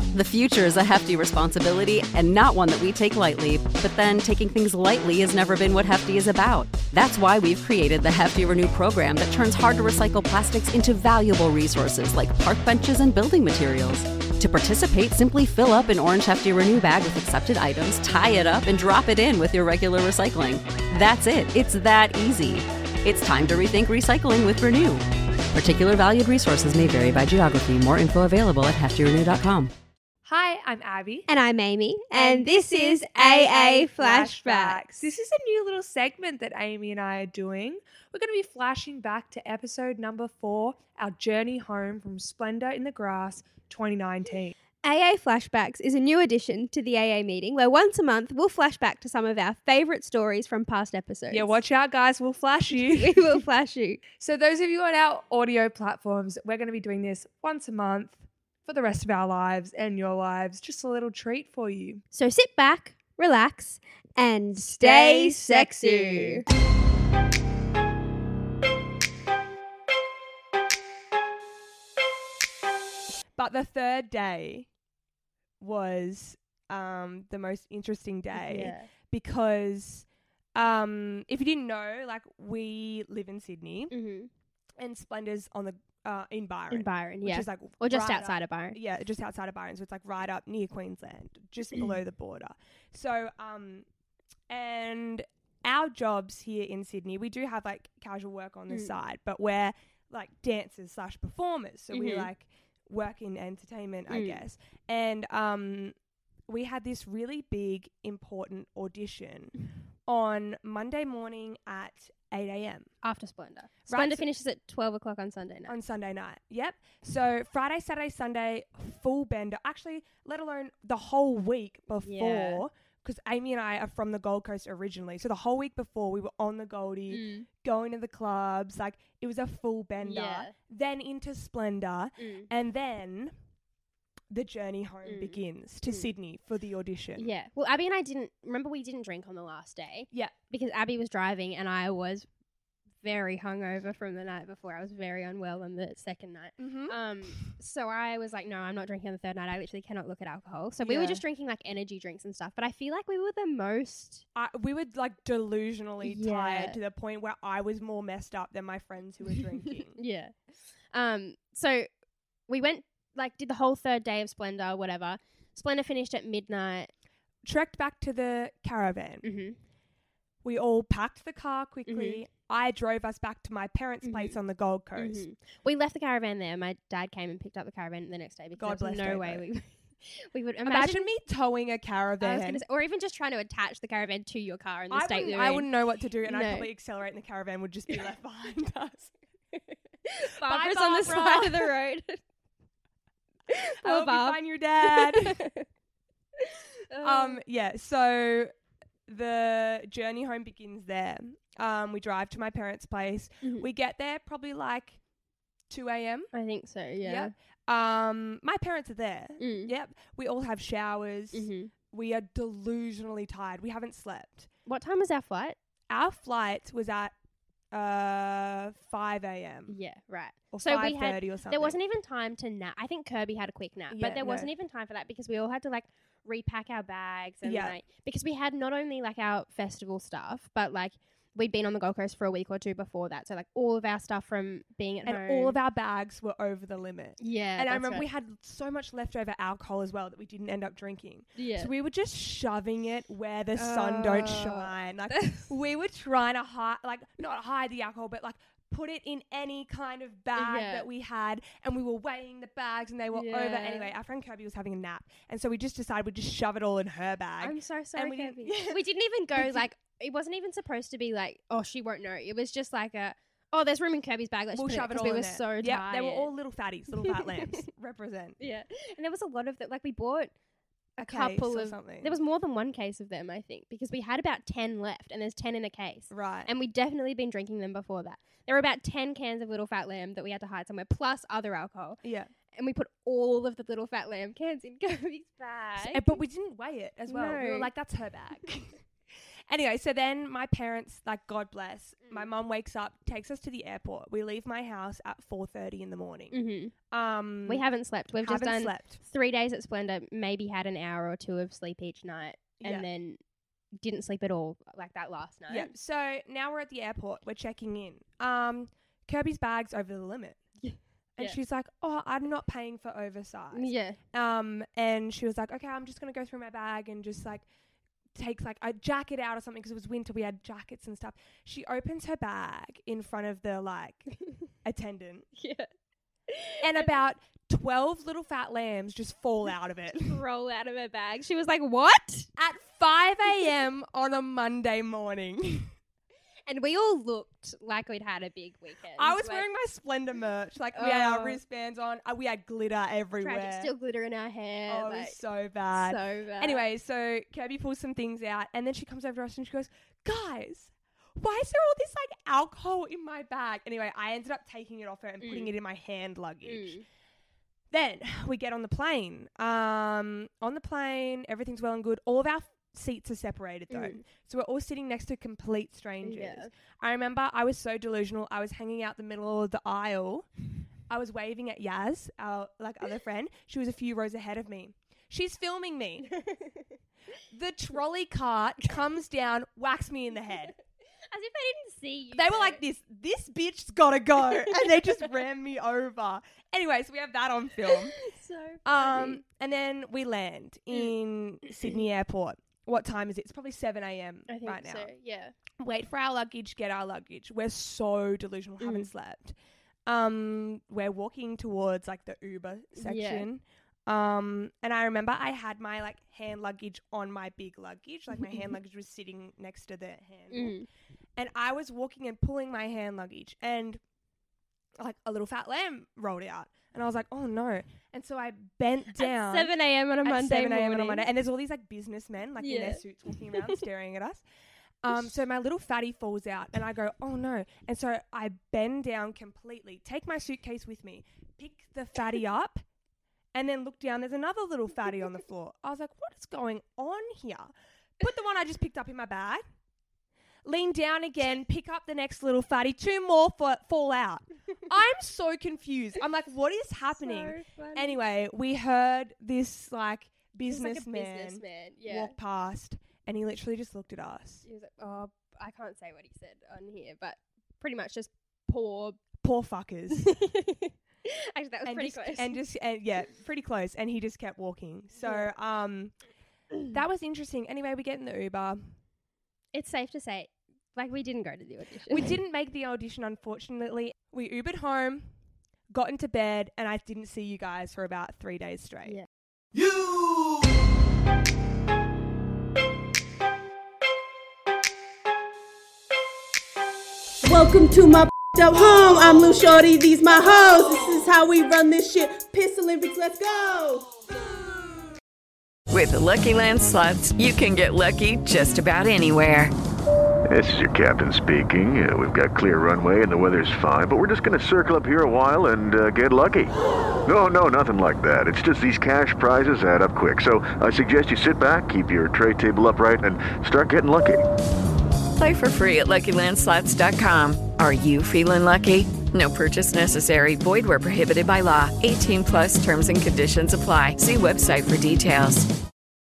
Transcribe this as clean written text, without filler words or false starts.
The future is a hefty responsibility and not one that we take lightly, but then taking things lightly has never been what Hefty is about. That's why we've created the Hefty Renew program that turns hard-to-recycle plastics into valuable resources like park benches and building materials. To participate, simply fill up an orange Hefty Renew bag with accepted items, tie it up, and drop it in with your regular recycling. That's it. It's that easy. It's time to rethink recycling with Renew. Particular valued resources may vary by geography. More info available at heftyrenew.com. Hi, I'm Abby. And I'm Amy. And this is AA Flashbacks. This is a new little segment that Amy and I are doing. We're going to be flashing back to episode number 4, our journey home from Splendour in the Grass 2019. AA Flashbacks is a new addition to the AA meeting where once a month we'll flash back to some of our favourite stories from past episodes. Yeah, watch out, guys. We'll flash you. We will flash you. So those of you on our audio platforms, we're going to be doing this once a month for the rest of our lives and your lives. Just a little treat for you. So sit back, relax, and stay sexy. But the third day was the most interesting day because if you didn't know, like we live in Sydney and Splendour's on the in Byron. In Byron, which is like or just right outside up, of Byron. Yeah, just outside of Byron. So it's like right up near Queensland, just below the border. So and our jobs here in Sydney, we do have like casual work on the side, but we're like dancers / performers. So we like work in entertainment, I guess. And we had this really big, important audition on Monday morning at 8 a.m. After Splendour. Splendour finishes at 12 o'clock on Sunday night. On Sunday night, yep. So Friday, Saturday, Sunday, full bender. Actually, let alone the whole week before, because Amy and I are from the Gold Coast originally. So the whole week before, we were on the Goldie, going to the clubs. Like, it was a full bender. Yeah. Then into Splendour. And then the journey home begins to Sydney for the audition. Yeah. Well, Abby and I we didn't drink on the last day. Yeah. Because Abby was driving and I was very hungover from the night before. I was very unwell on the second night. So I was like, no, I'm not drinking on the third night. I literally cannot look at alcohol. So we were just drinking like energy drinks and stuff. But I feel like we were the most... we were like delusionally tired to the point where I was more messed up than my friends who were drinking. So we went, like, did the whole third day of Splendour, whatever. Splendour finished at midnight. Trekked back to the caravan. We all packed the car quickly. I drove us back to my parents' place on the Gold Coast. We left the caravan there. My dad came and picked up the caravan the next day because God bless no way we would imagine me towing a caravan. Or even just trying to attach the caravan to your car in the state you're in. I wouldn't know what to do, and I'd probably accelerate, and the caravan would just be left behind us. Barbara's on the side of the road. I hope you find your dad. So the journey home begins there. We drive to my parents' place. We get there probably like 2 a.m. I think so, yeah. Yep. My parents are there. Yep. We all have showers. We are delusionally tired. We haven't slept. What time was our flight? Our flight was at 5 a.m. Yeah, right. Or so 5:30 or something. There wasn't even time to nap. I think Kirby had a quick nap, but there wasn't even time for that because we all had to like repack our bags and like, because we had not only like our festival stuff, but like we'd been on the Gold Coast for a week or two before that. So like all of our stuff from being at home. And all of our bags were over the limit. Yeah. And I remember we had so much leftover alcohol as well that we didn't end up drinking. Yeah. So we were just shoving it where the sun don't shine. Like we were trying to not hide the alcohol, but like put it in any kind of bag that we had, and we were weighing the bags and they were over. Anyway, our friend Kirby was having a nap, and so we just decided we'd just shove it all in her bag. I'm so sorry, Kirby. We didn't even go like, it wasn't even supposed to be like, oh, she won't know. It was just like there's room in Kirby's bag. Let's we'll shove it all we in were there. so tired. Yeah, they were all little fatties, little fat lambs. Represent. Yeah, and there was a lot of that. Like we bought a couple of something. There was more than one case of them, I think, because we had about 10 left, and there's 10 in a case. Right. And we'd definitely been drinking them before that. There were about 10 cans of Little Fat Lamb that we had to hide somewhere, plus other alcohol. Yeah. And we put all of the Little Fat Lamb cans in Kirby's bag. But we didn't weigh it as well. No. We were like, that's her bag. Anyway, so then my parents, like, God bless, my mum wakes up, takes us to the airport. We leave my house at 4:30 in the morning. We haven't slept. We've just done slept. 3 days at Splendor, maybe had an hour or two of sleep each night, and then didn't sleep at all, like that last night. Yeah. So now we're at the airport. We're checking in. Kirby's bag's over the limit. And she's like, oh, I'm not paying for oversized. Yeah. And she was like, okay, I'm just going to go through my bag and just like take like a jacket out or something because it was winter. We had jackets and stuff. She opens her bag in front of the like attendant. Yeah. And about 12 little fat lambs just fall out of it. Roll out of her bag. She was like, what? At 5 a.m. on a Monday morning. And we all looked like we'd had a big weekend. I was wearing my Splendor merch. Like, we had our wristbands on. We had glitter everywhere. Tragic still glitter in our hair. Oh, like, it was so bad. So bad. Anyway, so Kirby pulls some things out. And then she comes over to us and she goes, guys, why is there all this, like, alcohol in my bag? Anyway, I ended up taking it off her and putting it in my hand luggage. Then we get on the plane. On the plane, everything's well and good. All of our seats are separated though. So we're all sitting next to complete strangers. Yeah. I remember I was so delusional. I was hanging out the middle of the aisle. I was waving at Yaz, our like other friend. She was a few rows ahead of me. She's filming me. The trolley cart comes down, whacks me in the head. As if they didn't see you. They were like, this bitch's gotta go. And they just ran me over. Anyway, so we have that on film. So funny. And then we land in Sydney Airport. What time is it? It's probably 7 a.m. right now. So, yeah. Wait for our luggage, get our luggage. We're so delusional, haven't slept. We're walking towards like the Uber section. And I remember I had my like hand luggage on my big luggage. Like my hand luggage was sitting next to the handle. And I was walking and pulling my hand luggage and like a little fat lamb rolled out. And I was like, oh no. And so I bent down. At 7 a.m. on a Monday morning. And there's all these like businessmen like in their suits walking around staring at us. So my little fatty falls out and I go, oh no. And so I bend down completely, take my suitcase with me, pick the fatty up, and then look down. There's another little fatty on the floor. I was like, what is going on here? Put the one I just picked up in my bag. Lean down again, pick up the next little fatty. 2 more fall out. I'm so confused. I'm like, what is happening? So anyway, we heard this like businessman walk past and he literally just looked at us. He was like, oh, I can't say what he said on here, but pretty much just poor fuckers. Actually, that was pretty close. And pretty close. And he just kept walking. So that was interesting. Anyway, we get in the Uber. It's safe to say, like, we didn't go to the audition. We didn't make the audition, unfortunately. We Ubered home, got into bed, and I didn't see you guys for about 3 days straight. Yeah. You! Welcome to my up home. I'm Lil Shorty, these my hoes. This is how we run this shit. Piss Olympics, let's go! With the Lucky Land Slots, you can get lucky just about anywhere. This is your captain speaking. We've got clear runway and the weather's fine, but we're just going to circle up here a while and get lucky. No, nothing like that. It's just these cash prizes add up quick. So I suggest you sit back, keep your tray table upright, and start getting lucky. Play for free at LuckyLandSlots.com. Are you feeling lucky? No purchase necessary. Void where prohibited by law. 18+ terms and conditions apply. See website for details.